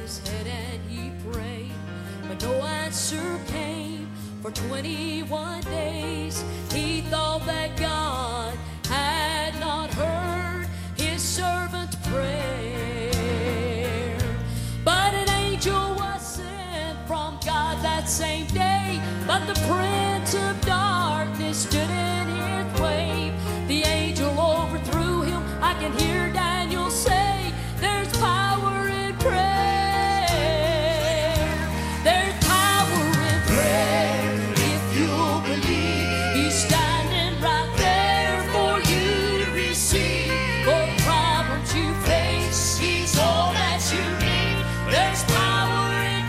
his head and he prayed, but no answer came. For 21 days he thought that God had not heard his servant's prayer. But an angel was sent from God that same day, but the prince of darkness stood in his way. The angel overthrew him. I can hear Daniel say, there's power in prayer. There's power in prayer if you'll believe. He's standing right there for you to receive. For the problems you face, he's all that you need. There's power in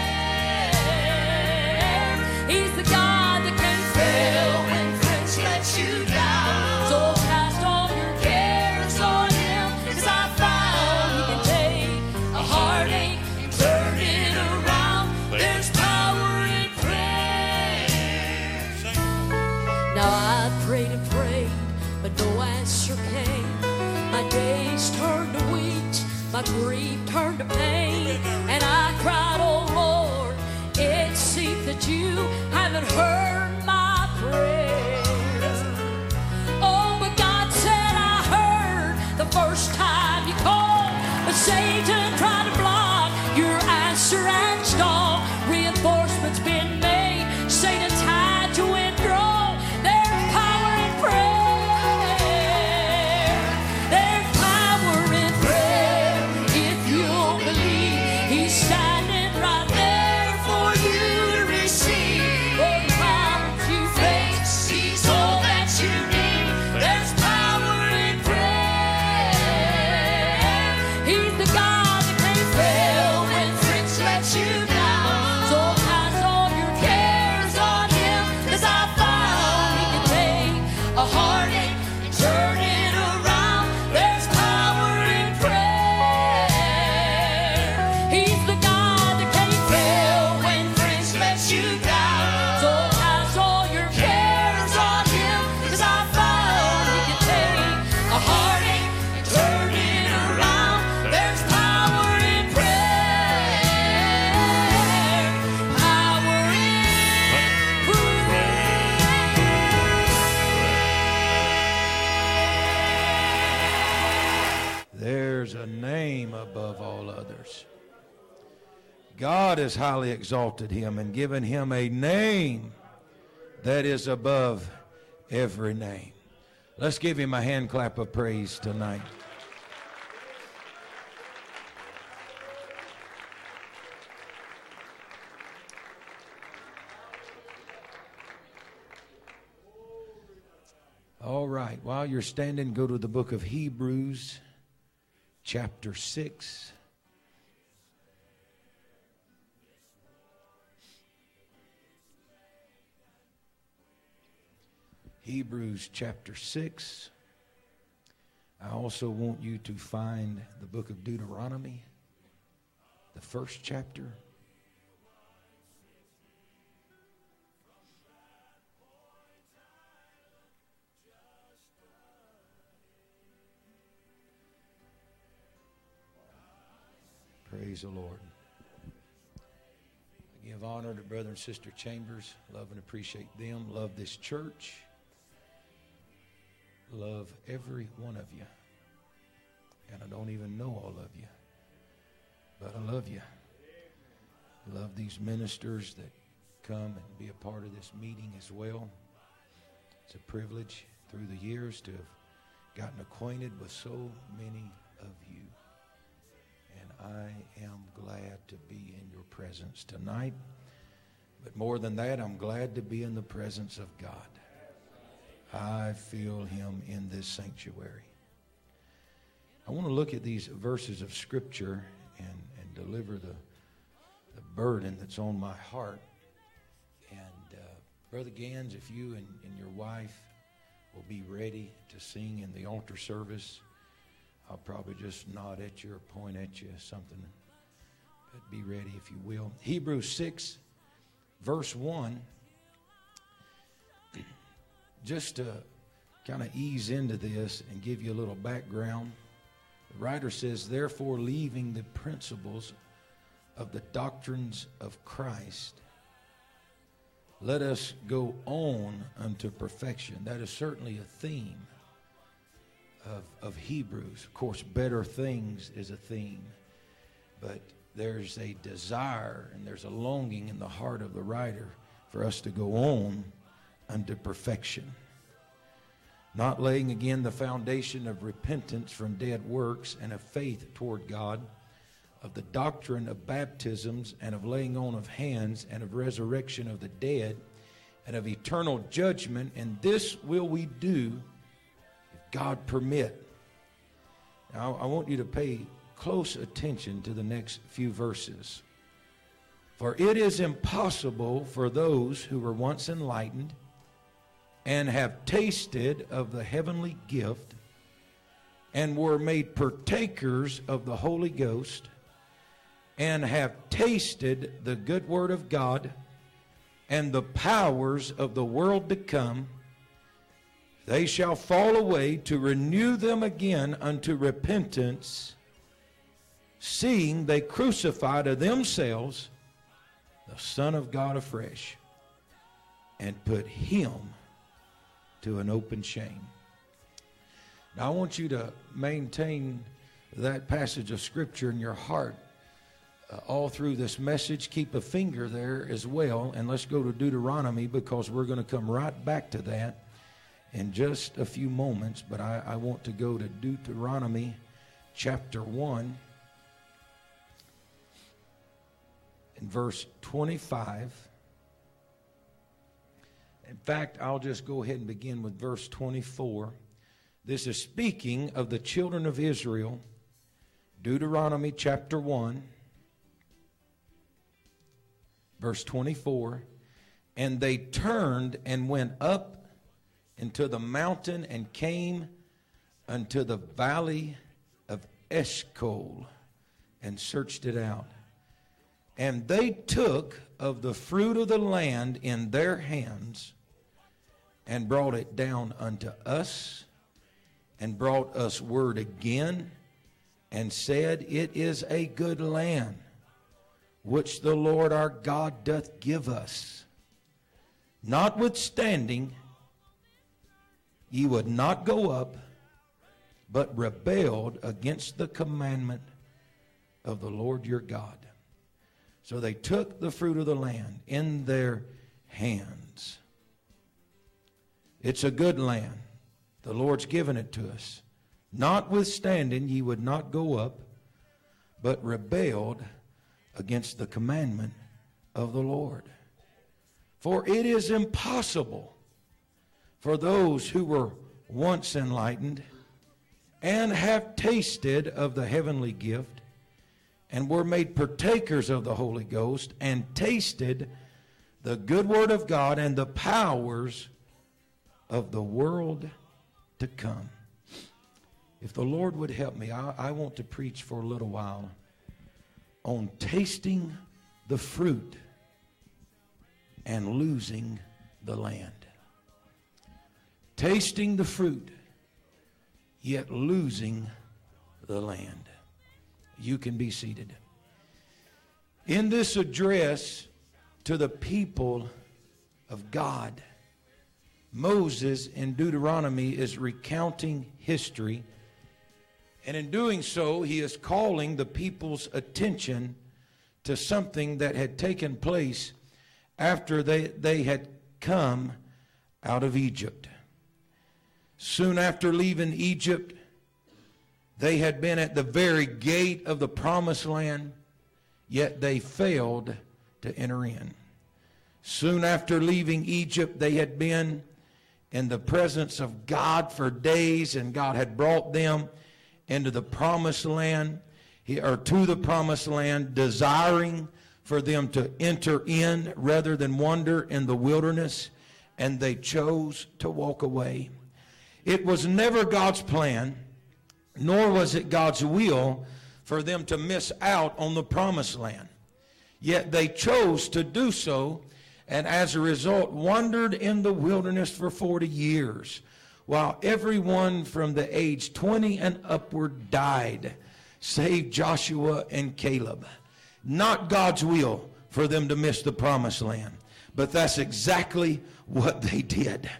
prayer. He's the God that can't fail when friends let you down. So cast all your cares on him, 'cause I found he can take a heartache and turn it around. There's power in prayer. Now I prayed and prayed, but no answer came. My days turned to weeks, my grief turned to pain, and I cried, oh Lord, it seems that you haven't heard my prayer. Oh, but God said I heard the first time you called, but Satan tried to block your answer and stall. Reinforcements been made, Satan's had to withdraw. There's power in prayer. There's power in prayer if you'll believe. He's standing right there for you to receive. For the problems you face, he's all that you need. There's power in prayer. He's the God that can't fail when friends let you down. So cast all your cares on him, 'cause I found he can take a heartache and turn it around. There's power in prayer. He's the God that can't fail when friends let you down. So cast all your cares on him, 'cause I found he can take a heartache and turn it around. There's power in prayer. Power in There's a name above all others. God has highly exalted him and given him a name that is above every name. Let's give him a hand clap of praise tonight. All right, while you're standing, go to the book of Hebrews, chapter 6. Hebrews chapter 6. I also want you to find the book of Deuteronomy, the first chapter. Praise the Lord. I give honor to Brother and Sister Chambers. Love and appreciate them. Love this church. Love every one of you. And I don't even know all of you. But I love you. Love these ministers that come and be a part of this meeting as well. It's a privilege through the years to have gotten acquainted with so many of you. And I am glad to be in your presence tonight. But more than that, I'm glad to be in the presence of God. I feel him in this sanctuary. I want to look at these verses of Scripture and deliver the burden that's on my heart. And Brother Gans, if you and your wife will be ready to sing in the altar service, I'll probably just nod at you or point at you something. But be ready if you will. Hebrews 6, verse 1. Just to kind of ease into this and give you a little background, the writer says, therefore, leaving the principles of the doctrines of Christ, let us go on unto perfection. That is certainly a theme of Hebrews. Of course, better things is a theme, but there's a desire and there's a longing in the heart of the writer for us to go on unto perfection. Not laying again the foundation of repentance from dead works and of faith toward God, of the doctrine of baptisms and of laying on of hands and of resurrection of the dead and of eternal judgment, and this will we do if God permit. Now, I want you to pay close attention to the next few verses. For it is impossible for those who were once enlightened and have tasted of the heavenly gift and were made partakers of the Holy Ghost and have tasted the good word of God and the powers of the world to come, they shall fall away, to renew them again unto repentance, seeing they crucify to themselves the Son of God afresh, and put him to an open shame. Now I want you to maintain that passage of Scripture in your heart all through this message. Keep a finger there as well, and let's go to Deuteronomy, because we're going to come right back to that in just a few moments. But I want to go to Deuteronomy chapter 1 and verse 25. In fact, I'll just go ahead and begin with verse 24. This is speaking of the children of Israel. Deuteronomy chapter 1, verse 24. And they turned and went up into the mountain and came unto the valley of Eshcol and searched it out. And they took of the fruit of the land in their hands and brought it down unto us, and brought us word again, and said, It is a good land, which the Lord our God doth give us. Notwithstanding, ye would not go up, but rebelled against the commandment of the Lord your God. So they took the fruit of the land in their hands. It's a good land. The Lord's given it to us. Notwithstanding, ye would not go up, but rebelled against the commandment of the Lord. For it is impossible for those who were once enlightened and have tasted of the heavenly gift and were made partakers of the Holy Ghost and tasted the good word of God and the powers of the world to come. If the Lord would help me, I want to preach for a little while on tasting the fruit and losing the land. Tasting the fruit, yet losing the land. You can be seated. In this address to the people of God, Moses in Deuteronomy is recounting history, and in doing so, he is calling the people's attention to something that had taken place after they had come out of Egypt. Soon after leaving Egypt, they had been at the very gate of the promised land, yet they failed to enter in. Soon after leaving Egypt, they had been in the presence of God for days, and God had brought them into the promised land, or to the promised land, desiring for them to enter in rather than wander in the wilderness, and they chose to walk away. It was never God's plan, nor was it God's will for them to miss out on the promised land. Yet they chose to do so, and as a result wandered in the wilderness for 40 years, while everyone from the age 20 and upward died, save Joshua and Caleb. not God's will for them to miss the promised land. But that's exactly what they did.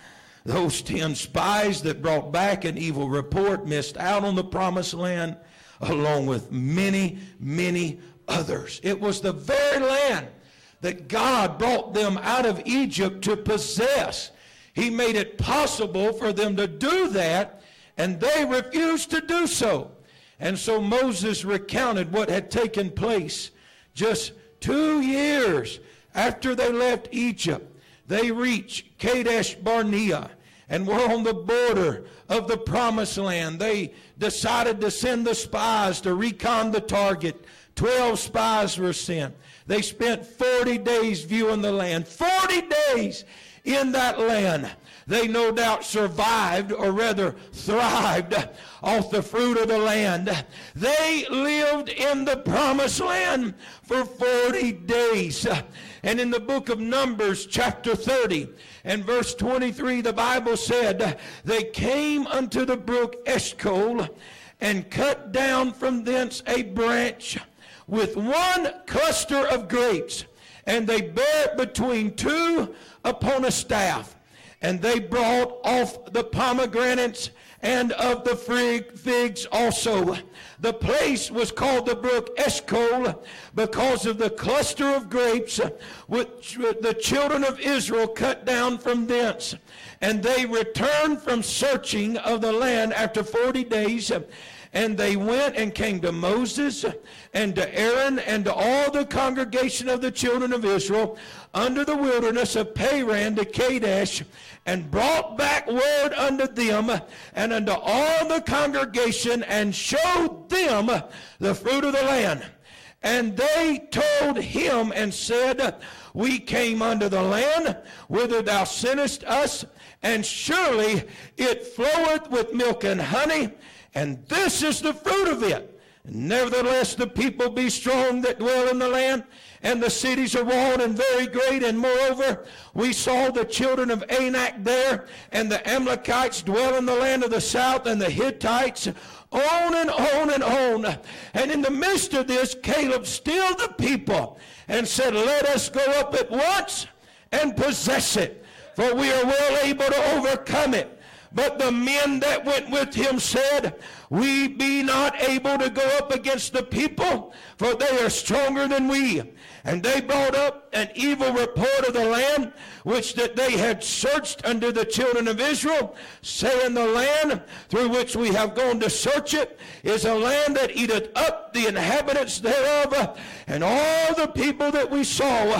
Those 10 spies that brought back an evil report missed out on the promised land, along with many, many others. It was the very land that God brought them out of Egypt to possess. He made it possible for them to do that, and they refused to do so. And so Moses recounted what had taken place just 2 years after they left Egypt. They reached Kadesh Barnea and were on the border of the promised land. They decided to send the spies to recon the target. 12 spies were sent. They spent 40 days viewing the land. 40 days in that land. They no doubt survived, or rather thrived, off the fruit of the land. They lived in the promised land for 40 days. And in the book of Numbers, chapter 30, and verse 23, the Bible said, they came unto the brook Eshcol, and cut down from thence a branch with one cluster of grapes, and they bare it between two upon a staff. And they brought off the pomegranates and of the figs also. The place was called the brook Eshcol because of the cluster of grapes which the children of Israel cut down from thence. And they returned from searching of the land after 40 days. And they went and came to Moses and to Aaron and to all the congregation of the children of Israel under the wilderness of Paran to Kadesh, and brought back word unto them and unto all the congregation, and showed them the fruit of the land. And they told him and said, we came unto the land whither thou sentest us, and surely it floweth with milk and honey, and this is the fruit of it. Nevertheless, the people be strong that dwell in the land, and the cities are walled and very great. And moreover, we saw the children of Anak there, and the Amalekites dwell in the land of the south, and the Hittites, on and on and on. And in the midst of this, Caleb stilled the people and said, let us go up at once and possess it, for we are well able to overcome it. But the men that went with him said, we be not able to go up against the people, for they are stronger than we. And they brought up an evil report of the land, which that they had searched unto the children of Israel, saying, the land through which we have gone to search it is a land that eateth up the inhabitants thereof, and all the people that we saw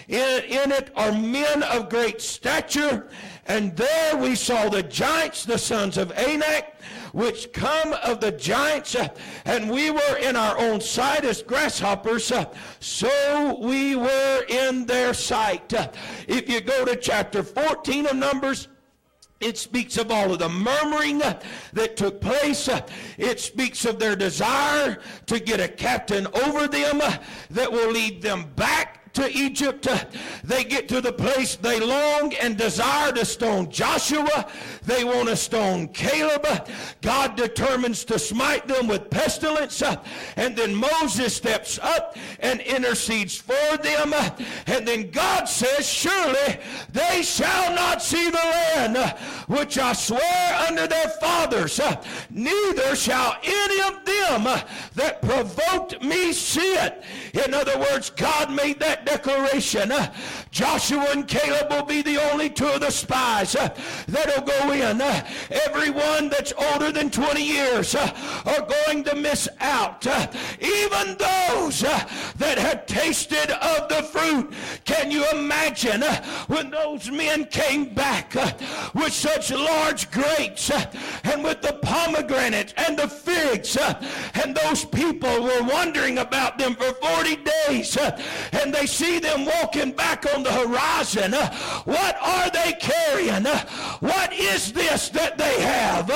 in it are men of great stature. And there we saw the giants, the sons of Anak, which come of the giants, and we were in our own sight as grasshoppers, so we were in their sight. If you go to chapter 14 of Numbers, it speaks of all of the murmuring that took place. It speaks of their desire to get a captain over them that will lead them back to Egypt. They get to the place they long and desire to stone Joshua. They want to stone Caleb. God determines to smite them with pestilence, and then Moses steps up and intercedes for them, and then God says, surely they shall not see the land which I swear unto their fathers, neither shall any of them that provoked me see it. In other words, God made that declaration. Joshua and Caleb will be the only two of the spies that'll go in. Everyone that's older than 20 years are going to miss out. Even those that had tasted of the fruit. Can you imagine when those men came back with such large grapes and with the pomegranate and the figs, and those people were wondering about them for 40 days, and they see them walking back on the horizon. What are they carrying? What is this that they have?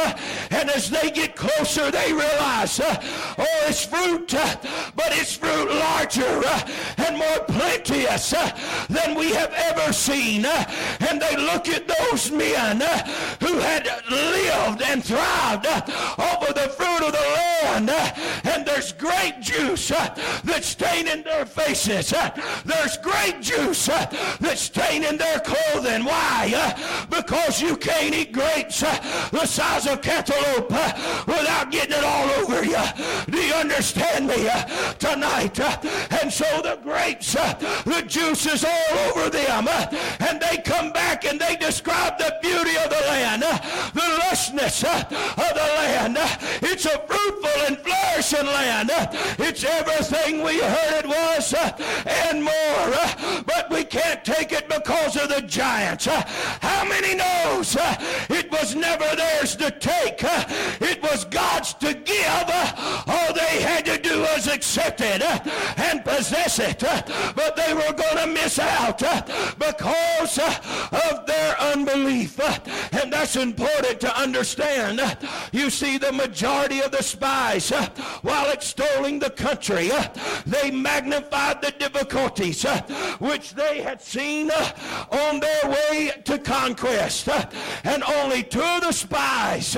And as they get closer, they realize, oh, it's fruit, but it's fruit larger and more plenteous than we have ever seen. And they look at those men who had lived and thrived over the fruit of the land, and there's grape juice that's staining their faces. There's grape juice that's staining their clothing. Why? Because you can't eat grapes the size of cantaloupe without getting it all over you. Do you understand me tonight? And so the grapes, the juice is all over them, and they come back and they describe the beauty of the land, the lushnesss of the land. It's a fruitful and flourishing land. It's everything we heard it was and more, but we can't take it because of the giants. How many knows it was never theirs to take? It was God's to give. All they had to do was accept it and possess it, but they were going to miss out because of their unbelief. And that's important to understand. You see, the majority of the spies, while extolling the country, they magnified the difficulties which they had seen on their way to conquest. And only two of the spies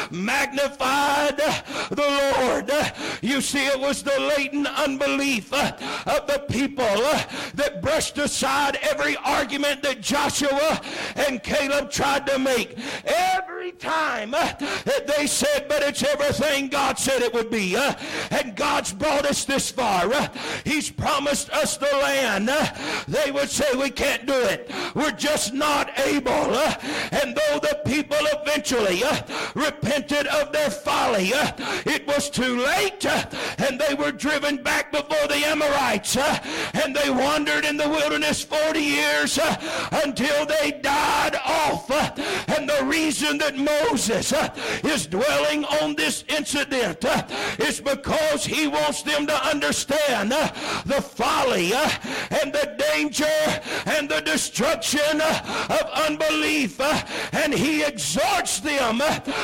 magnified the Lord. You see, it was the latent unbelief of the people that brushed aside every argument that Joshua and Caleb tried to make. Every time they said, but it's everything God said it would be. And God's brought us this far. He's promised us the land. They would say, we can't do it. We're just not able. And though the people eventually repented of their folly, it was too late, and they were driven back before the Amorites, and they wandered in the wilderness 40 years until they died off. And the reason that Moses is dwelling on this incident is because he wants them to understand the folly and the danger and the destruction of unbelief. And he exhorts them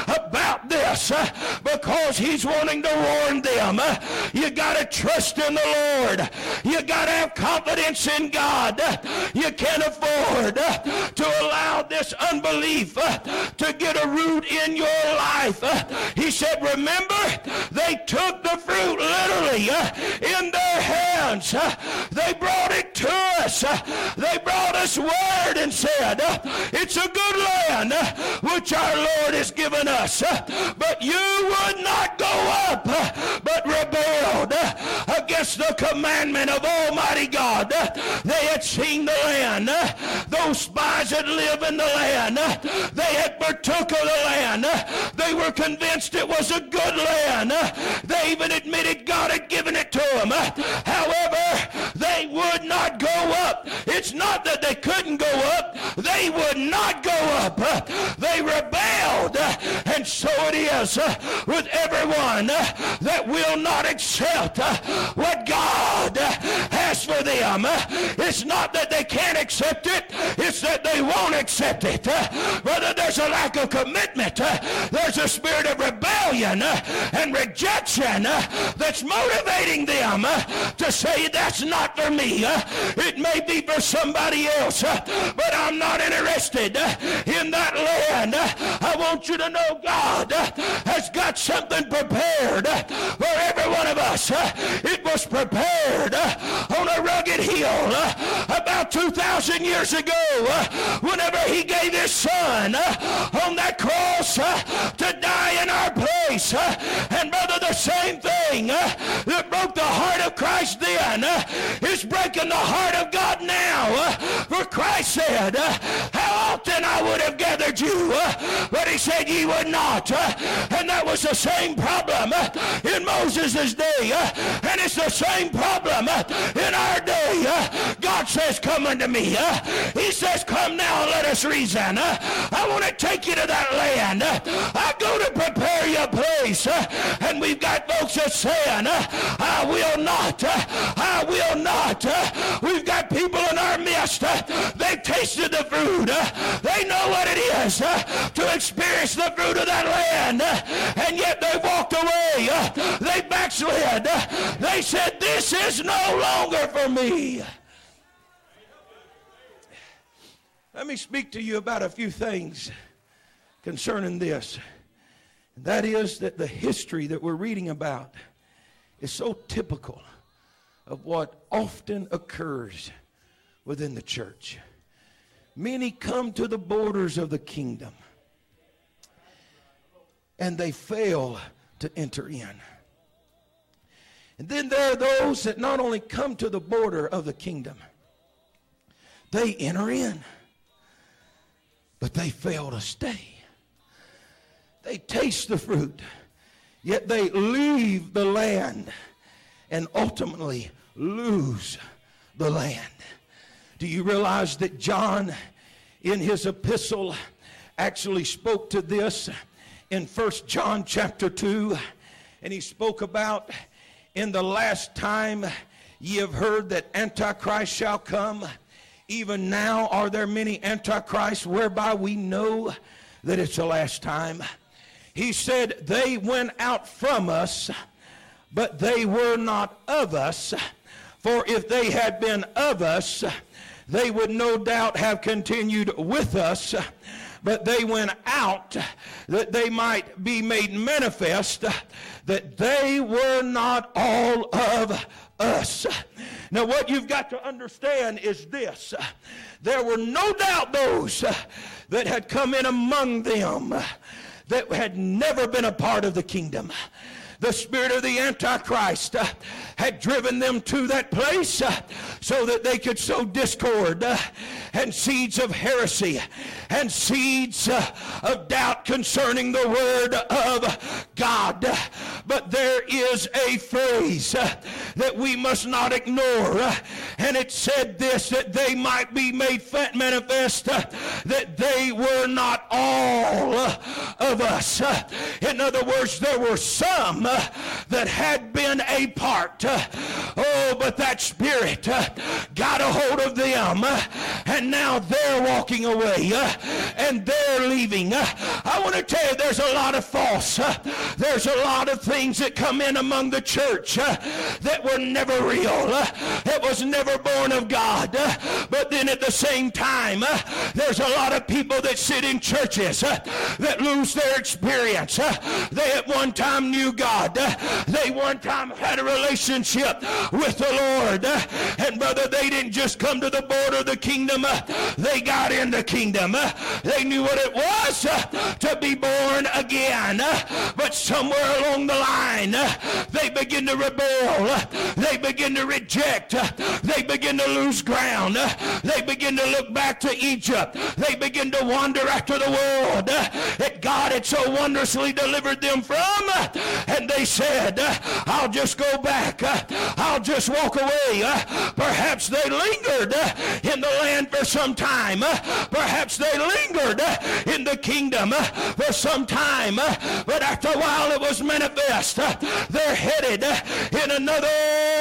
about this because he's wanting to warn them. You got to trust in the Lord. You got to have confidence in God. You can't afford to allow this unbelief to get a root in your life. He said, remember, they took the fruit literally in their hands. They brought it to us. They brought us word and said, it's a good land which our Lord has given us. But you would not go up, but rebelled against the commandment of Almighty God. They had seen the land. Those spies had lived in the land. They had partook of the land. They were convinced it was a good land. They even admitted God had given it to them. However, they would not go up. It's not that they couldn't go up. They would not go up. They rebelled. And so it is with everyone that will not accept what God has for them. It's not that they can't accept it. It's that they won't accept it. Brother, there's a lack of commitment. There's a spirit of rebellion and rejection that's motivating them to say, that's not for me. It may be for somebody else, but I'm not interested in that land. I want you to know God has got something prepared for every one of us. It was prepared on a rugged hill about 2,000 years ago whenever he gave his son on that cross to die in our place. And brother, the same thing that broke the heart of Christ then is breaking the heart of God now. For Christ said, how often I would have gathered you, but he said ye would not. And that was the same problem in Moses' day, and it's the same problem in our day. God says, come unto me. He says, come now and let us reason. I want to take you to that land. I go go to prepare you a place. And we've got folks that saying, I will not. I will not. We've got people in our midst. They've tasted the fruit. They know what it is to experience the fruit of that land. And yet they walked away. They backslid. They said, this is no longer for me. Let me speak to you about a few things concerning this. And that is that the history that we're reading about is so typical of what often occurs within the church. Many come to the borders of the kingdom and they fail to enter in. And then there are those that not only come to the border of the kingdom, they enter in, but they fail to stay. They taste the fruit, yet they leave the land and ultimately lose the land. Do you realize that John in his epistle actually spoke to this in 1 John chapter 2, and he spoke about, in the last time ye have heard that Antichrist shall come. Even now are there many Antichrists, whereby we know that it's the last time. He said, they went out from us, but they were not of us. For if they had been of us, they would no doubt have continued with us. But they went out that they might be made manifest that they were not all of us. Now what you've got to understand is this. There were no doubt those that had come in among them that had never been a part of the kingdom. The spirit of the Antichrist had driven them to that place so that they could sow discord and seeds of heresy and seeds of doubt concerning the word of God. But there is a phrase that we must not ignore, and it said this, that they might be made manifest that they were not all of us. In other words, there were some that had been a part. But that spirit got a hold of them, and now they're walking away and they're leaving. I want to tell you, there's a lot of false. There's a lot of things that come in among the church that were never real. It was never born of God. But then at the same time, there's a lot of people that sit in churches that lose their experience. They at one time knew God. They one time had a relationship with the Lord. And brother, they didn't just come to the border of the kingdom. They got in the kingdom. They knew what it was to be born again. But somewhere along the line, they begin to rebel. They begin to reject. They begin to lose ground. They begin to look back to Egypt. They begin to wander after the world that God had so wondrously delivered them from. And they said, I'll just go back. I'll just walk away. Perhaps they lingered in the land for some time. Perhaps they lingered in the kingdom for some time. But after a while it was manifest. They're headed in another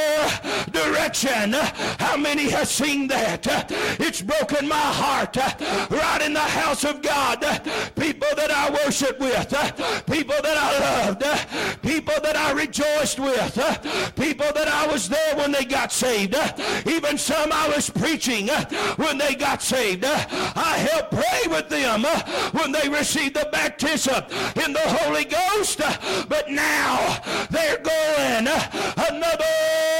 direction. How many have seen that? It's broken my heart. Right in the house of God. People that I worship with. People that I loved. People that I rejoiced with. People that I was there when they got saved. Even some I was preaching when they got saved. I helped pray with them when they received the baptism in the Holy Ghost. But now they're going another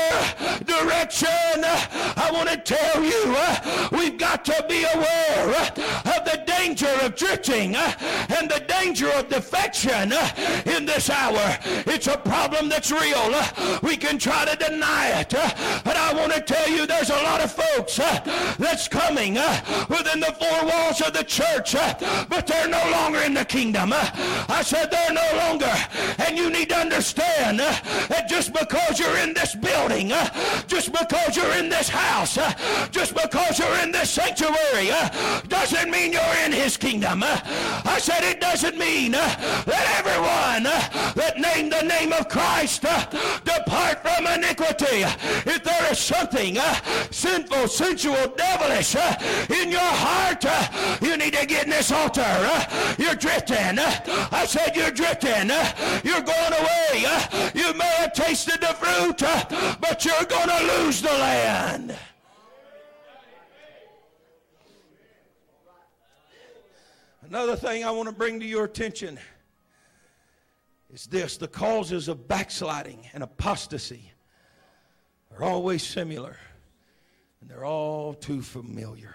direction. I want to tell you, we've got to be aware of the danger of drifting and the danger of defection in this hour. It's a problem that's real. We can try to deny it, but I want to tell you, there's a lot of folks that's coming within the four walls of the church, but they're no longer in the kingdom. I said they're no longer, and you need to understand that just because you're in this building, just because you're in this house, just because you're in this sanctuary, doesn't mean you're in his kingdom. I said it doesn't doesn't mean that everyone that named the name of Christ depart from iniquity. If there is something sinful, sensual, devilish in your heart, you need to get in this altar. You're drifting. I said you're drifting. You're going away. You may have tasted the fruit, but you're going to lose the land. Another thing I want to bring to your attention is this: the causes of backsliding and apostasy are always similar, and they're all too familiar.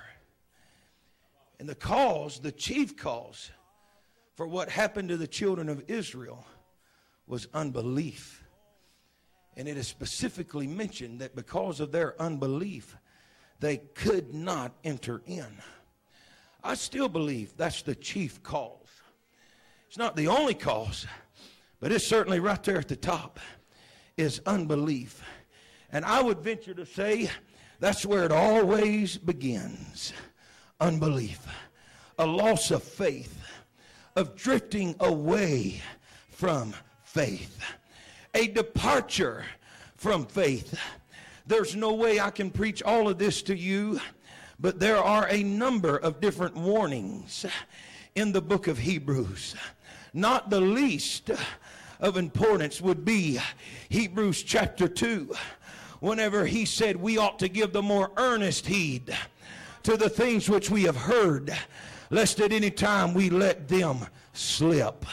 And the chief cause for what happened to the children of Israel was unbelief. And it is specifically mentioned that because of their unbelief, they could not enter in. I still believe that's the chief cause. It's not the only cause, but it's certainly right there at the top, is unbelief. And I would venture to say that's where it always begins. Unbelief. A loss of faith. Of drifting away from faith. A departure from faith. There's no way I can preach all of this to you, but there are a number of different warnings in the book of Hebrews. Not the least of importance would be Hebrews chapter 2, whenever he said we ought to give the more earnest heed to the things which we have heard, lest at any time we let them slip.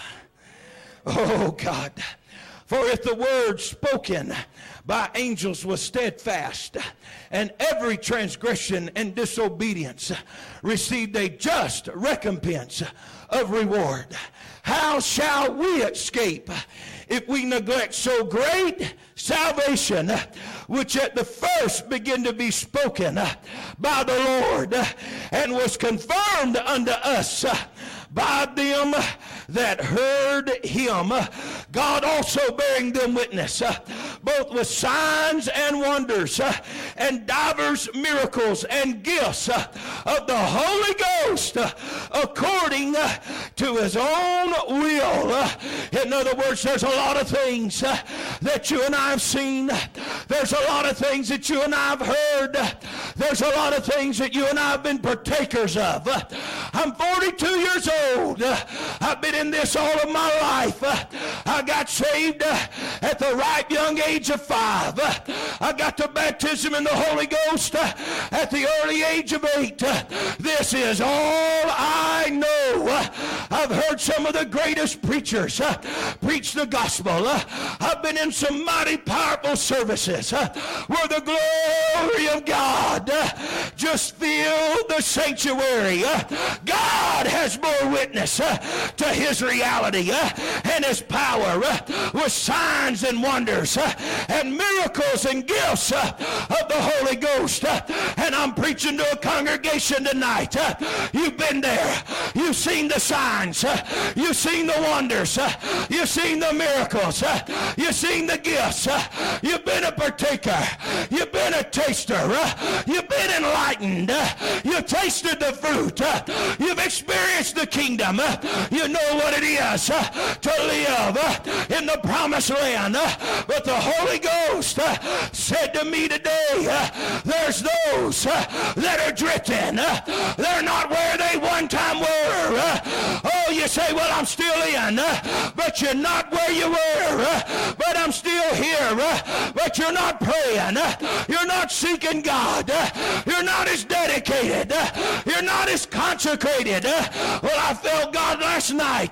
Oh God. For if the word spoken by angels was steadfast, and every transgression and disobedience received a just recompense of reward, how shall we escape if we neglect so great salvation, which at the first began to be spoken by the Lord, and was confirmed unto us by them that heard him, God also bearing them witness, both with signs and wonders, and divers miracles and gifts of the Holy Ghost, according to his own will. In other words, there's a lot of things that you and I have seen. There's a lot of things that you and I have heard. There's a lot of things that you and I have been partakers of. I'm 42 years old. I've been in this all of my life. I got saved at the ripe young age of 5. I got the baptism in the Holy Ghost at the early age of 8. This is all I know. I've heard some of the greatest preachers preach the gospel. I've been in some mighty powerful services where the glory of God just filled the sanctuary. God has bore witness to his reality and his power with signs and wonders and miracles and gifts of the Holy Ghost. And I'm preaching to a congregation tonight. You've been there. You've seen the signs. You've seen the wonders. You've seen the miracles. You've seen the gifts. You've been a partaker. You've been a taster. You've been enlightened. You've tasted the fruit. You've experienced the kingdom. You know what it is to live in the promised land. But the Holy Ghost said to me today, there's those that are drifting. They're not where they one time were. Oh, you say, well, I'm still in, but you're not where you were. But I'm still here, but you're not praying. You're not seeking God. You're not as dedicated. You're not as consecrated. Well, I felt God last night.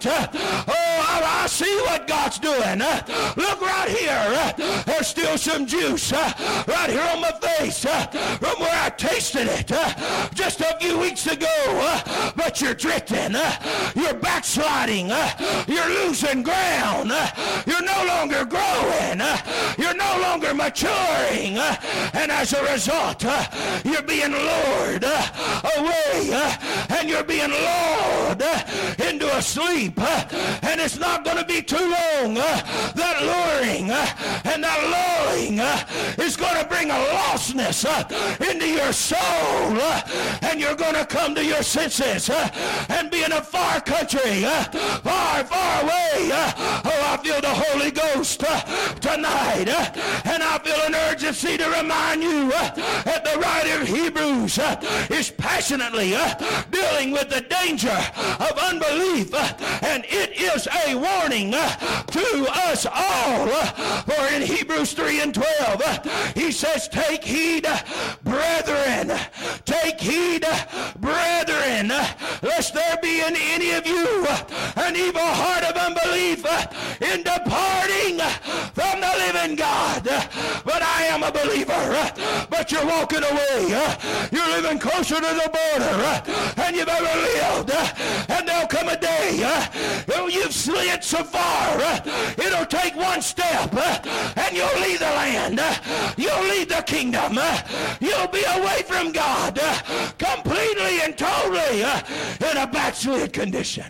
I see what God's doing. Look right here. There's still some juice right here on my face from where I tasted it just a few weeks ago. But you're drifting. You're backsliding. You're losing ground. You're no longer growing. You're no longer maturing. And as a result, you're being lured away. And you're being lured into a sleep. And it's not going to be too long. That luring and that lulling is going to bring a lostness into your soul, and you're going to come to your senses and be in a far country, far, far away. Oh, I feel the Holy Ghost tonight, and I feel an urgency to remind you that the writer of Hebrews is passionately dealing with the danger of unbelief, and it is a warning to us all. For in Hebrews 3 and 12, he says, take heed, brethren, take heed, brethren, lest there be in any of you an evil heart of unbelief in departing from the living God. But I am a believer, but you're walking away. You're living closer to the border than you've ever lived. And there'll come a day you've slid so far, it'll take one step and you'll leave the land. You'll leave the kingdom. You'll be away from God completely and totally in a backslid condition.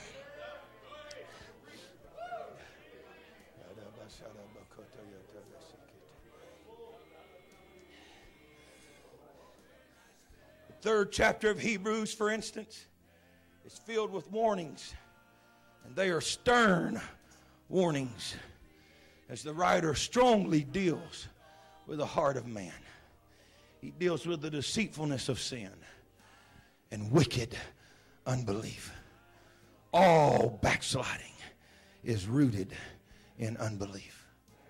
The 3rd chapter of Hebrews, for instance, is filled with warnings, and they are stern warnings, as the writer strongly deals with the heart of man. He deals with the deceitfulness of sin and wicked unbelief. All backsliding is rooted in unbelief.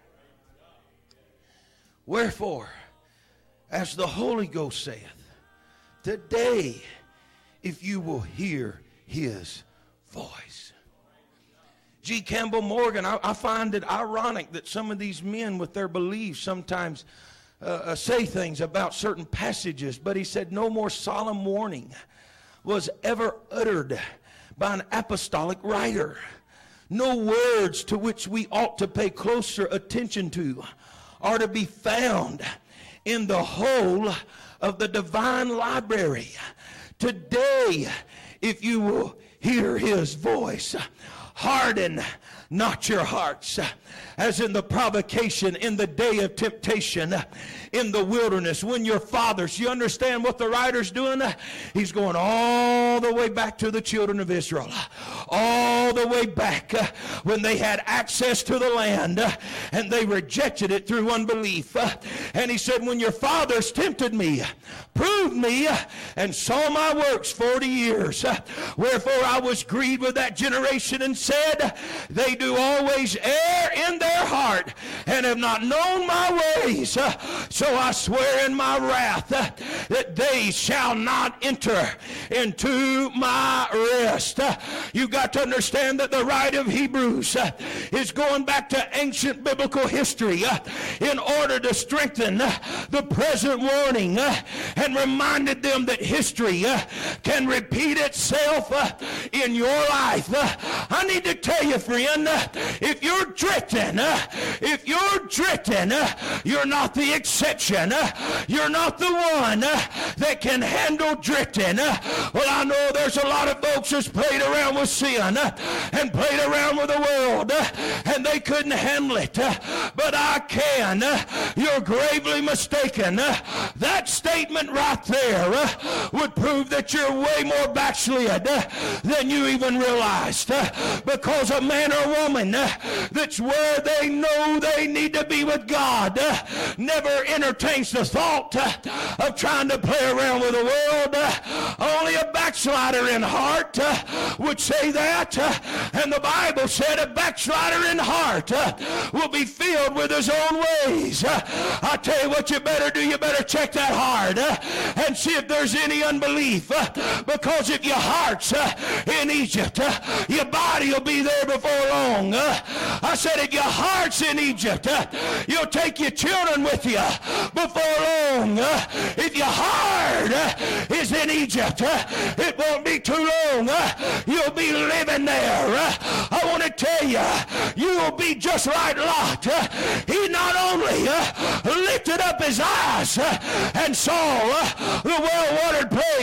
Wherefore, as the Holy Ghost saith, today, if you will hear his voice. G. Campbell Morgan, I find it ironic that some of these men with their beliefs sometimes say things about certain passages, but he said no more solemn warning was ever uttered by an apostolic writer. No words to which we ought to pay closer attention to are to be found in the whole of the divine library. Today, if you will hear his voice, harden not your hearts, as in the provocation in the day of temptation in the wilderness when your fathers, you understand what the writer's doing? He's going all the way back to the children of Israel, all the way back when they had access to the land and they rejected it through unbelief. And he said, when your fathers tempted me, proved me, and saw my works 40 years, wherefore I was grieved with that generation and said, they do always err in their heart and have not known my ways. So I swear in my wrath that they shall not enter into my rest. You got to understand that the writer of Hebrews is going back to ancient biblical history in order to strengthen the present warning, and reminded them that history can repeat itself in your life. I need to tell you, friend, if you're drifting, you're not the exception. You're not the one that can handle drifting. Well, I know there's a lot of folks that's played around with sin and played around with the world, and they couldn't handle it. But I can. You're gravely mistaken. That statement right there would prove that you're way more backslid than you even realized. Because a man or woman that's where they know they need to be with God never entertains the thought of trying to play around with the world. Only a backslider in heart would say that. And the Bible said a backslider in heart will be filled with his own ways. I tell you what you better do. You better check that heart and see if there's any unbelief. Because if your heart's in Egypt, your body will be there before long. I said if your heart's in Egypt, you'll take your children with you before long. If your heart is in Egypt, it won't be too long. You'll be living there. I want to tell you, you will be just like Lot. He not only lifted up his eyes and saw the well-watered plains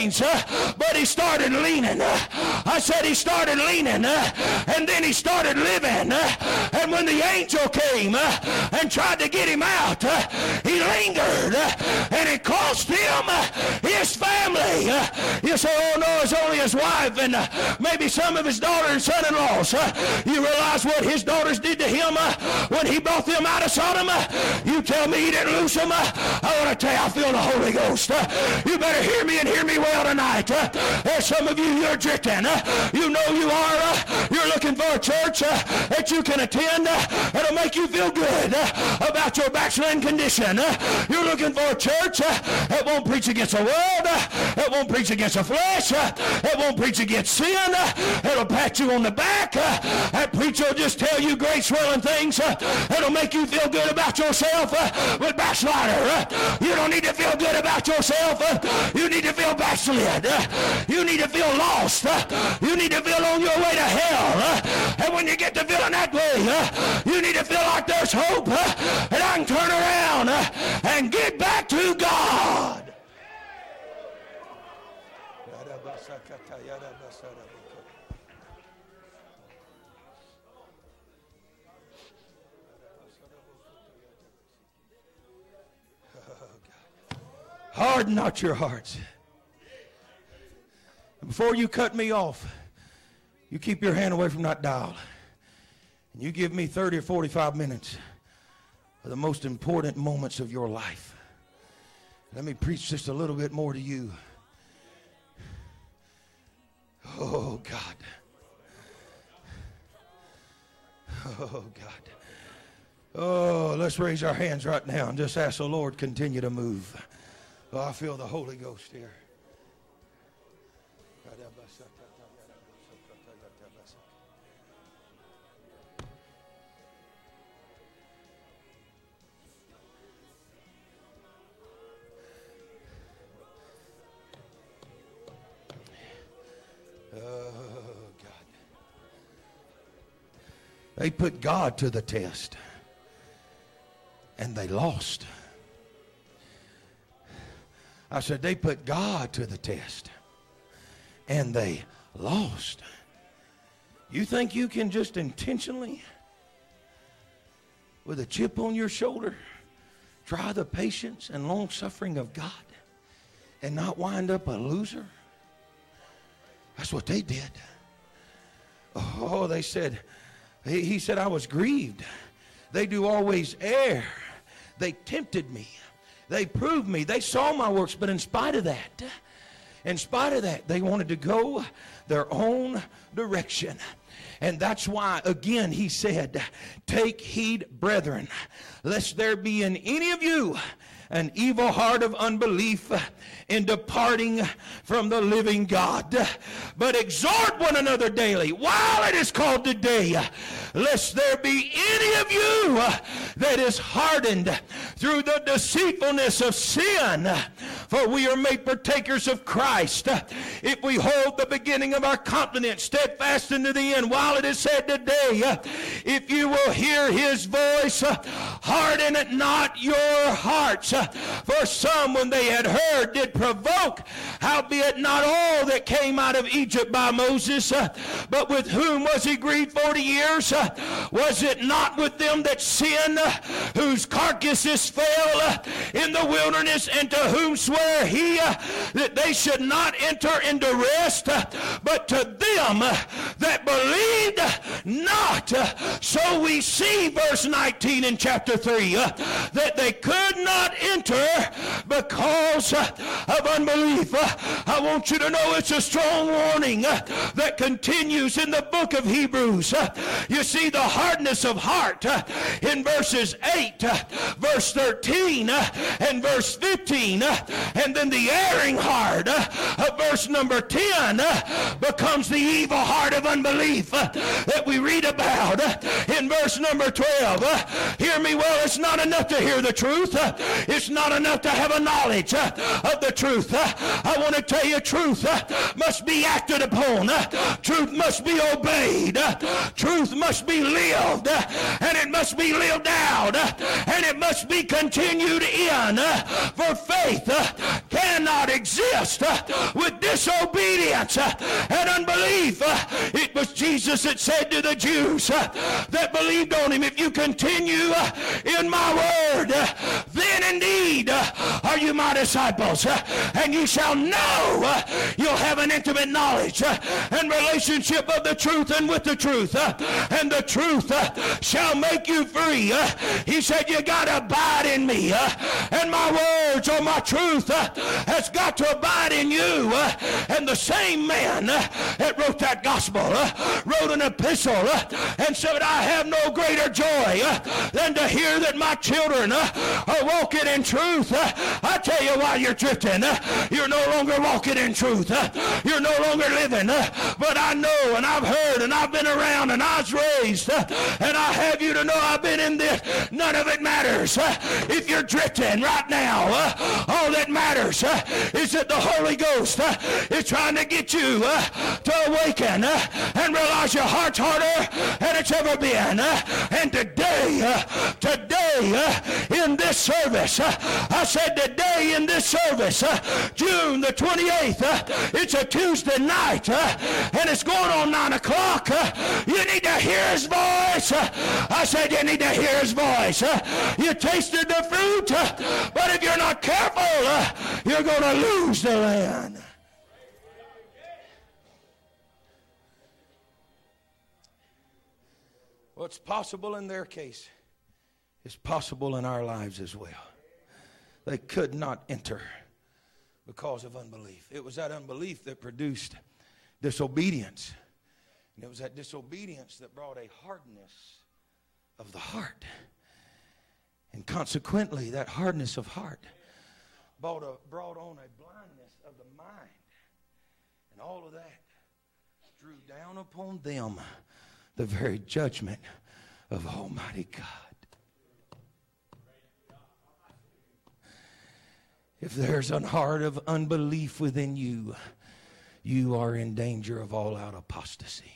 saints, but he started leaning. I said he started leaning, and then he started living. And when the angel came and tried to get him out, he lingered, and it cost him his family. You say, oh no, it's only his wife and maybe some of his daughter and son-in-laws. You realize what his daughters did to him when he brought them out of Sodom? You tell me he didn't lose them? I want to tell you, I feel the Holy Ghost. You better hear me and hear me well tonight. There's some of you, you're drifting. You know you are. You're looking for a church that you can attend that'll make you feel good about your backslidden condition. You're looking for a church that won't preach against the world, that won't preach against the flesh, that won't preach against sin, that'll pat you on the back. That preacher will just tell you great swelling things that'll make you feel good about yourself. But backslider, you don't need to feel good about yourself. You need to feel backslid. You need to feel lost. You need to feel on your way to hell. And when you get to feeling that way, you need to feel like there's hope, and I can turn around and get back to God. Harden not your hearts. Before you cut me off, you keep your hand away from that dial. And you give me 30 or 45 minutes of the most important moments of your life. Let me preach just a little bit more to you. Oh, God. Oh, God. Oh, let's raise our hands right now and just ask the Lord continue to move. Oh, I feel the Holy Ghost here. Oh, God. They put God to the test, and they lost. I said, they put God to the test, and they lost. You think you can just intentionally, with a chip on your shoulder, try the patience and long suffering of God and not wind up a loser? That's what they did. Oh, they said, he said, I was grieved. They do always err. They tempted me. They proved me. They saw my works. But in spite of that, they wanted to go their own direction. And that's why, again, he said, take heed, brethren, lest there be in any of you an evil heart of unbelief in departing from the living God. But exhort one another daily while it is called today, lest there be any of you that is hardened through the deceitfulness of sin. For we are made partakers of Christ if we hold the beginning of our confidence steadfast into the end. While it is said today, if you will hear his voice, harden not your hearts. For some, when they had heard, did provoke, howbeit not all that came out of Egypt by Moses, but with whom was he grieved 40 years? Was it not with them that sinned, whose carcasses fell in the wilderness, and to whom sware he that they should not enter into rest, but to them that believed not? So we see, verse 19 in chapter 3, that they could not enter because of unbelief. I want you to know it's a strong warning that continues in the book of Hebrews. You see the hardness of heart in verses 8, verse 13, and verse 15, and then the erring heart of verse number 10 becomes the evil heart of unbelief that we we read about in verse number 12. Hear me well, it's not enough to hear the truth. It's not enough to have a knowledge of the truth. I want to tell you, truth must be acted upon. Truth must be obeyed. Truth must be lived, and it must be lived out, and it must be continued in. For faith cannot exist with disobedience and unbelief. It was Jesus that said to the Jews that believed on him, if you continue in my word, then indeed are you my disciples, and you shall know, you'll have an intimate knowledge and relationship of the truth and with the truth, and the truth shall make you free. He said you got to abide in me, and my words or my truth has got to abide in you. And the same man that wrote that gospel wrote an epistle and said, I have no greater joy than to hear that my children are walking in truth. I tell you why you're drifting. You're no longer walking in truth. You're no longer living. But I know, and I've heard, and I've been around, and I was raised, and I have you to know I've been in this. None of it matters. If you're drifting right now, all that matters is that the Holy Ghost is trying to get you to awaken and realize your heart's harder than it's ever been. And today in this service, I said today in this service, June the 28th, it's a Tuesday night, and it's going on 9 o'clock. You need to hear his voice. I said you need to hear his voice. You tasted the fruit, but if you're not careful, you're going to lose the land. What's possible in their case is possible in our lives as well. They could not enter because of unbelief. It was that unbelief that produced disobedience. And it was that disobedience that brought a hardness of the heart. And consequently, that hardness of heart brought on a blindness of the mind. And all of that drew down upon them the very judgment of Almighty God. If there's a heart of unbelief within you, you are in danger of all-out apostasy.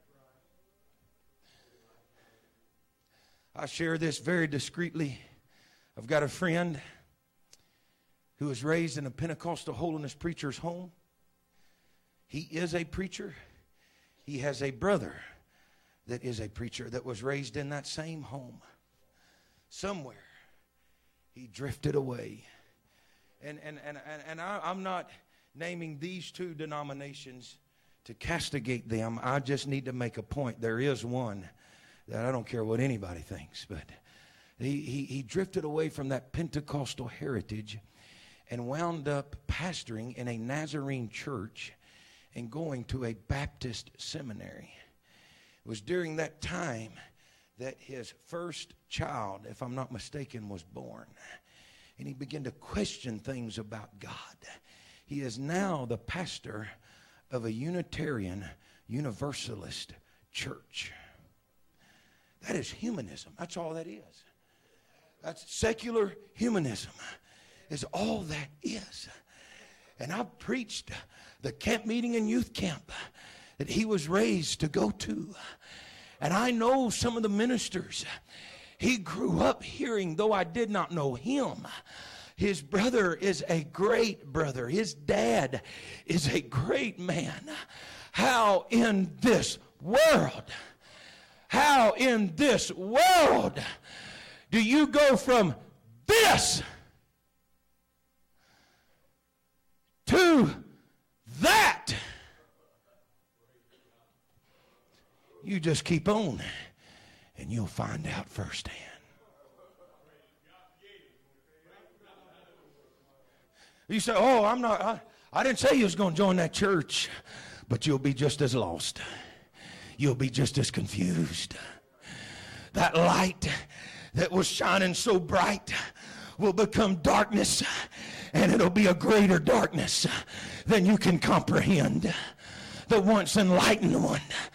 I share this very discreetly. I've got a friend who was raised in a Pentecostal holiness preacher's home. He is a preacher. He has a brother that is a preacher that was raised in that same home. Somewhere he drifted away. And I'm not naming these two denominations to castigate them. I just need to make a point. There is one that I don't care what anybody thinks, but he drifted away from that Pentecostal heritage and wound up pastoring in a Nazarene church and going to a Baptist seminary. It was during that time that his first child, if I'm not mistaken, was born. And he began to question things about God. He is now the pastor of a Unitarian Universalist church. That is humanism. That's all that is. That's secular humanism. Is all that is. And I've preached the camp meeting and youth camp that he was raised to go to. And I know some of the ministers. He grew up hearing, though I did not know him, his brother is a great brother. His dad is a great man. How in this world do you go from this to that? You just keep on and you'll find out firsthand. You say, oh, I didn't say you was going to join that church, but you'll be just as lost. You'll be just as confused. That light that was shining so bright will become darkness, and it'll be a greater darkness than you can comprehend. The once enlightened one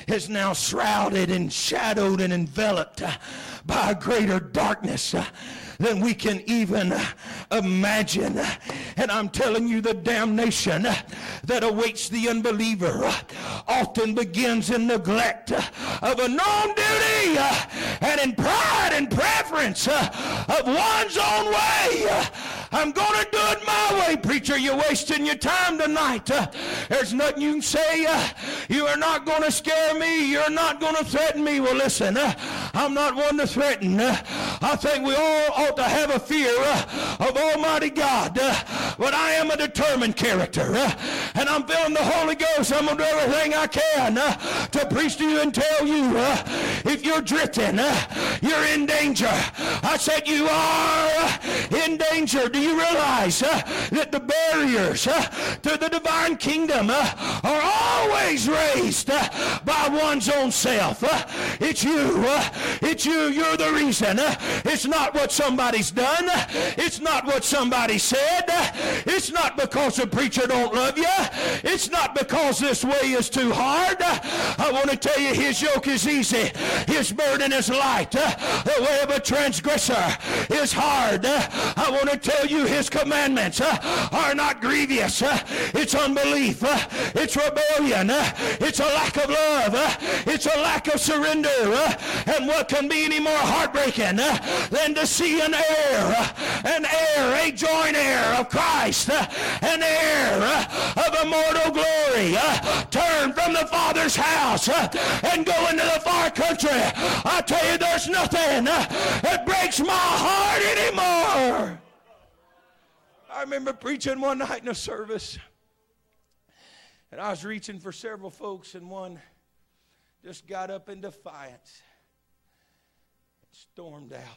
is now shrouded and shadowed and enveloped by a greater darkness than we can even imagine. And I'm telling you, the damnation that awaits the unbeliever often begins in neglect of a known duty and in pride and preference of one's own way. I'm going to do it my way. Preacher, you're wasting your time tonight. There's nothing you can say. You are not going to scare me. You're not going to threaten me. Well, listen, I'm not one to threaten. I think we all ought to have a fear of Almighty God. But I am a determined character. And I'm feeling the Holy Ghost. I'm going to do everything I can to preach to you and tell you if you're drifting, you're in danger. I said you are in danger. Do you realize that the barriers to the divine kingdom are always raised by one's own self? It's you. It's you. You're the reason. It's not what somebody's done. It's not what somebody said. It's not because the preacher don't love you. It's not because this way is too hard. I want to tell you, his yoke is easy. His burden is light. The way of a transgressor is hard. I want to tell you, his commandments are not grievous. It's unbelief. It's rebellion. It's a lack of love. It's a lack of surrender. And what can be any more heartbreaking than to see an heir, a joint heir of Christ, an heir of immortal glory, turn from the Father's house and go into the far country. I tell you, there's nothing that breaks my heart anymore. I remember preaching one night in a service, and I was reaching for several folks, and one just got up in defiance and stormed out.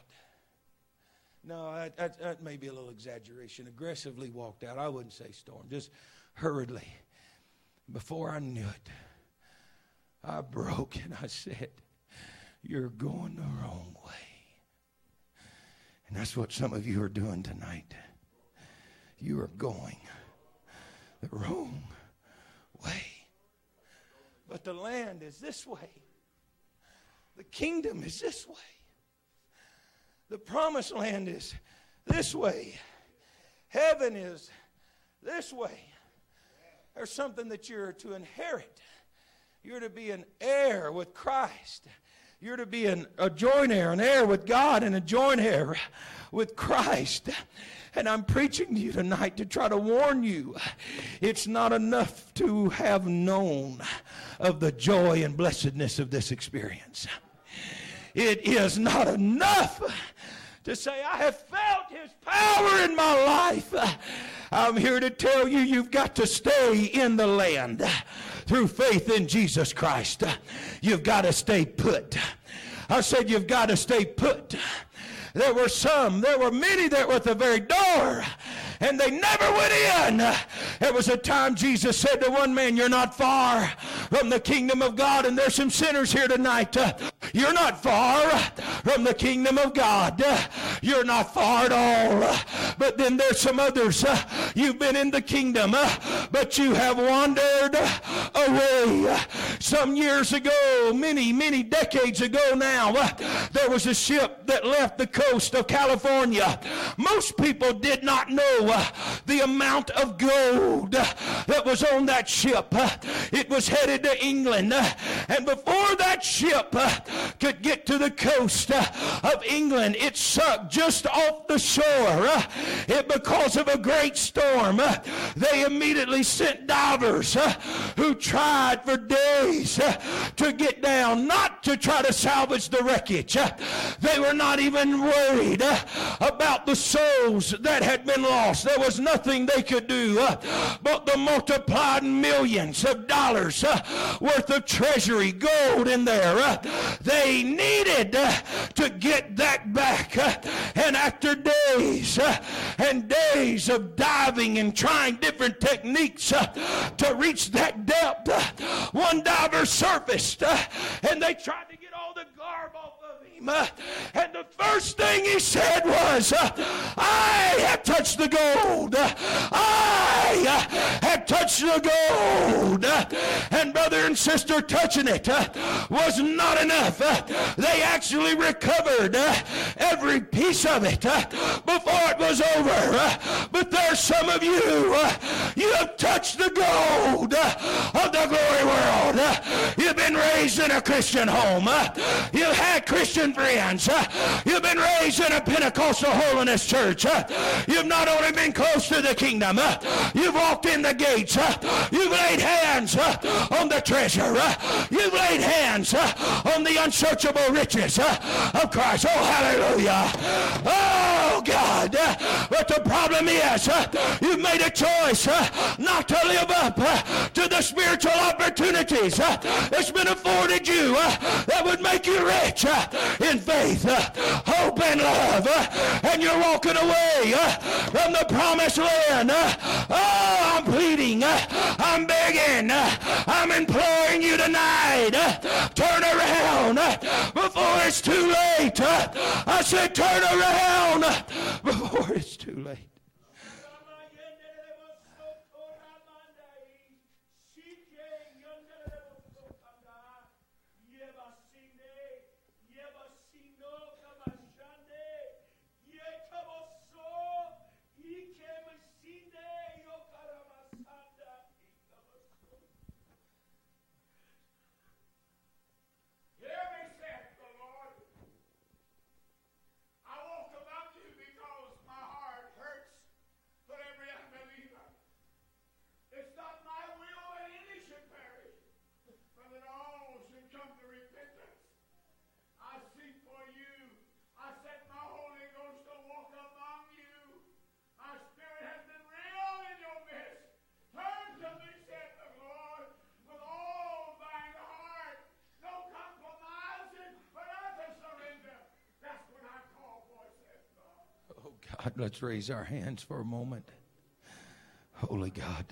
No, that may be a little exaggeration. Aggressively walked out. I wouldn't say stormed, just hurriedly. Before I knew it, I broke and I said, "You're going the wrong way." And that's what some of you are doing tonight. You are going the wrong way. But the land is this way. The kingdom is this way. The promised land is this way. Heaven is this way. There's something that you're to inherit. You're to be an heir with Christ. You're to be a joint heir, an heir with God, and a joint heir with Christ. And I'm preaching to you tonight to try to warn you. It's not enough to have known of the joy and blessedness of this experience. It is not enough to say, "I have felt his power in my life." I'm here to tell you, you've got to stay in the land through faith in Jesus Christ. You've got to stay put. I said you've got to stay put. There were many that were at the very door, and they never went in. There was a time Jesus said to one man, "You're not far from the kingdom of God." And there's some sinners here tonight. You're not far from the kingdom of God. You're not far at all. But then there's some others. You've been in the kingdom, but you have wandered away. Some years ago, many decades ago now, there was a ship that left the coast of California. Most people did not know the amount of gold that was on that ship. It was headed to England, and before that ship could get to the coast of England, it sunk just off the shore. Because of a great storm, they immediately sent divers who tried for days to get down, not to try to salvage the wreckage. They were not even worried about the souls that had been lost. There was nothing they could do but the multiplied millions of dollars worth of treasury, gold in there. They needed to get that back. And after days and days of diving and trying different techniques to reach that depth, one diver surfaced, and they tried to get all the garb off of him. him. And the first thing he said was, I have touched the gold. I have touched the gold. And brother and sister, touching it was not enough. They actually recovered every piece of it before it was over. But there's some of you, you have touched the gold of the glory world. You've been raised in a Christian home. You've had Christian friends. You've been raised in a Pentecostal holiness church. You've not only been close to the kingdom, you've walked in the gates. You've laid hands on the treasure. You've laid hands on the unsearchable riches of Christ. Oh, hallelujah. Oh, God. But the problem is, you've made a choice not to live up to the spiritual opportunities that's been afforded you that would make you rich in faith, hope, and love. And you're walking away from the promised land. Oh, I'm pleading. I'm begging. I'm imploring you tonight. Turn around before it's too late. I said turn around before it's too late. God, let's raise our hands for a moment. Holy God.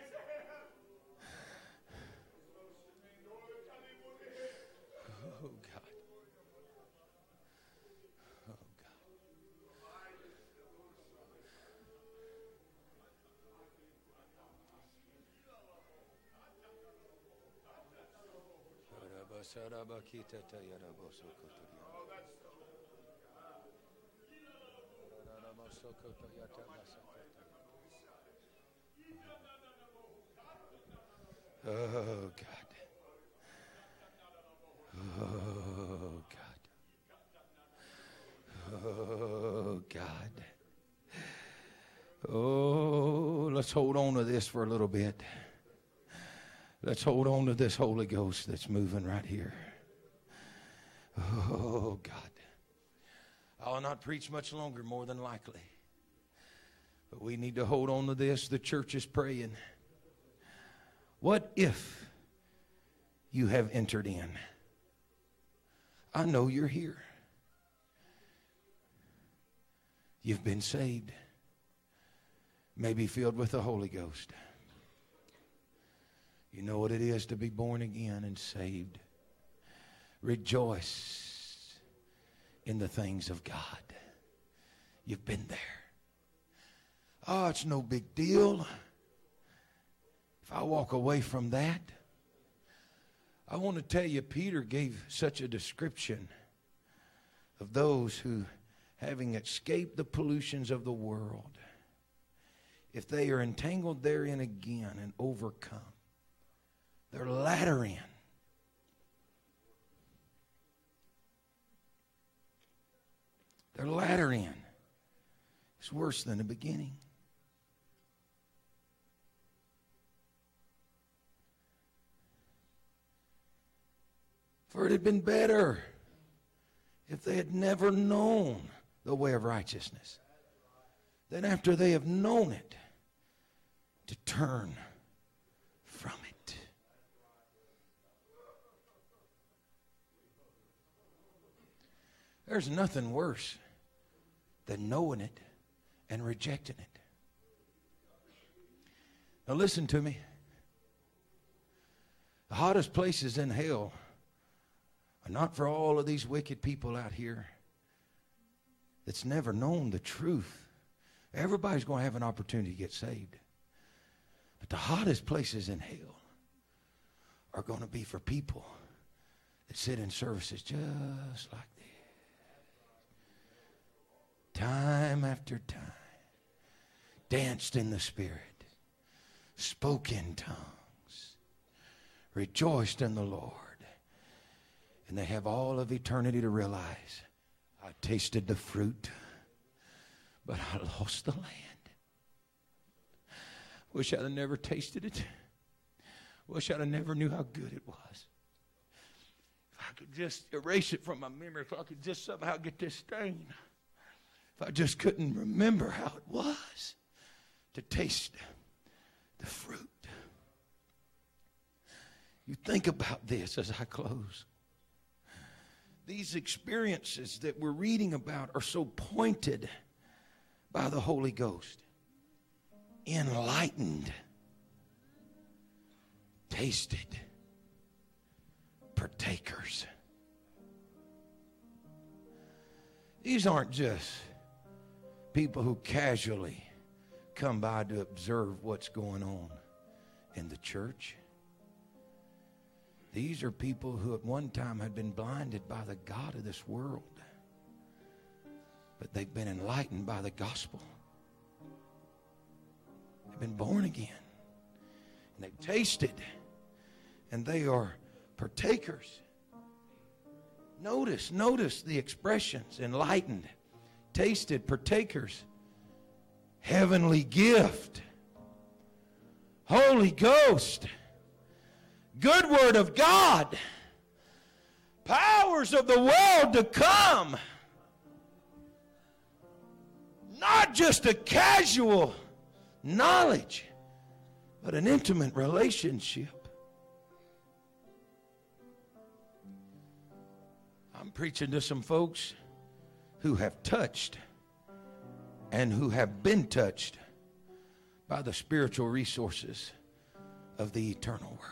Oh, God. Oh, Oh, God. Oh, God. Oh, God. Oh, let's hold on to this for a little bit. Let's hold on to this Holy Ghost that's moving right here. Oh, God. I'll not preach much longer, more than likely. But we need to hold on to this. The church is praying. What if you have entered in? I know you're here. You've been saved. Maybe filled with the Holy Ghost. You know what it is to be born again and saved. Rejoice in the things of God. You've been there. Oh, it's no big deal if I walk away from that. I want to tell you, Peter gave such a description of those who, having escaped the pollutions of the world, if they are entangled therein again and overcome, they're latter in. Their latter end is worse than the beginning. For it had been better if they had never known the way of righteousness than after they have known it to turn from it. There's nothing worse than knowing it and rejecting it. Now listen to me. The hottest places in hell Not for all of these wicked people out here that's never known the truth. Everybody's going to have an opportunity to get saved. But the hottest places in hell are going to be for people that sit in services just like this. Time after time. Danced in the Spirit. Spoke in tongues. Rejoiced in the Lord. And they have all of eternity to realize, I tasted the fruit, but I lost the land. Wish I'd have never tasted it. Wish I'd have never knew how good it was. If I could just erase it from my memory, if I could just somehow get this stain. If I just couldn't remember how it was to taste the fruit. You think about this as I close. These experiences that we're reading about are so pointed by the Holy Ghost. Enlightened. Tasted. Partakers. These aren't just people who casually come by to observe what's going on in the church. These are people who at one time had been blinded by the god of this world. But they've been enlightened by the gospel. They've been born again. And they've tasted. And they are partakers. Notice the expressions. Enlightened, tasted, partakers. Heavenly gift. Holy Ghost. Good word of God. Powers of the world to come. Not just a casual knowledge, but an intimate relationship. I'm preaching to some folks who have touched and who have been touched by the spiritual resources of the eternal world.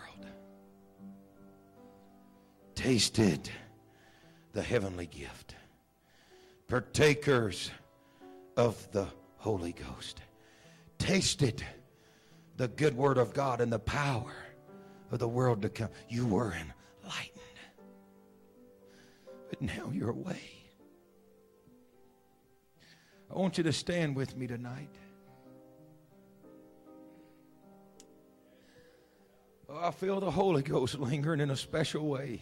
Tasted the heavenly gift. Partakers of the Holy Ghost. Tasted the good word of God and the power of the world to come. You were enlightened. But now you're away. I want you to stand with me tonight. Oh, I feel the Holy Ghost lingering in a special way.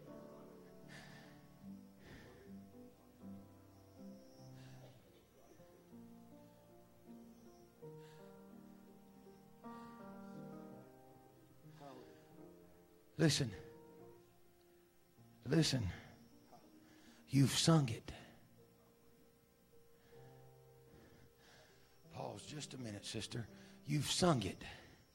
Listen. You've sung it. Pause just a minute, sister. You've sung it.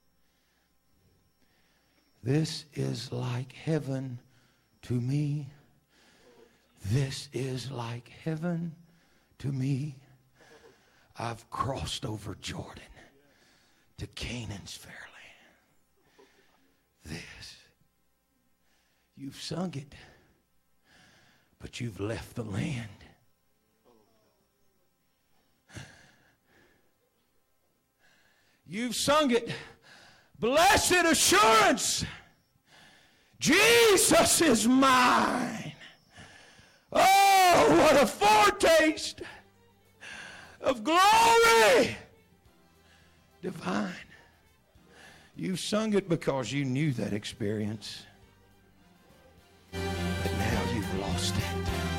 This is like heaven to me. This is like heaven to me. I've crossed over Jordan to Canaan's fair land. You've sung it, but you've left the land. You've sung it, blessed assurance, Jesus is mine. Oh, what a foretaste of glory divine. You sung it because you knew that experience. But now you've lost it.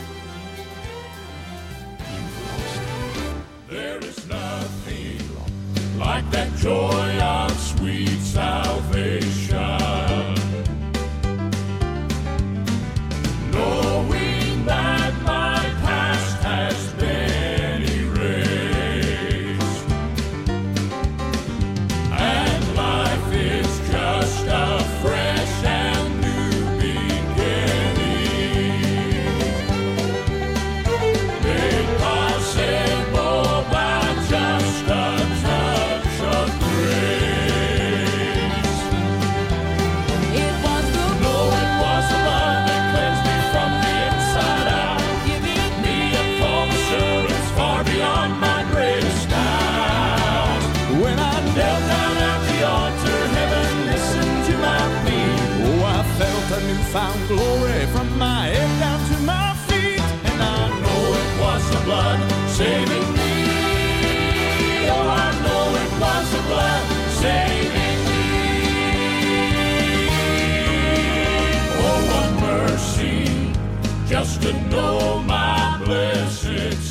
You've lost it. There is nothing like that joy of sweet salvation. Knowing that my past has been erased, and life is just a fresh and new beginning, made possible by just a touch of grace. found glory from my head down to my feet, and I know it was the blood saving me. Oh, I know it was the blood saving me. Oh, what mercy, just to know my blessed